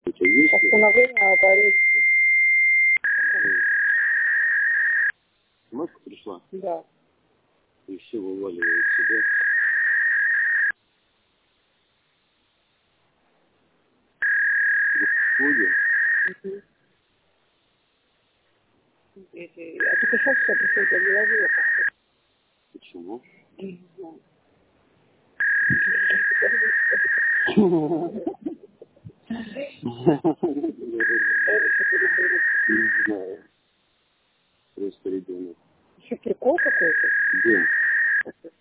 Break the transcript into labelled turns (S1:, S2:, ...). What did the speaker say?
S1: Постановление об аресте.
S2: Маска пришла?
S1: Да.
S2: И все вываливают себя.
S1: Угу. А только сейчас все приходит, я не ловила как-то.
S2: Почему?
S1: Не знаю.
S2: Не знаю. Просто ребенок.
S1: Еще прикол какой-то?
S2: Где?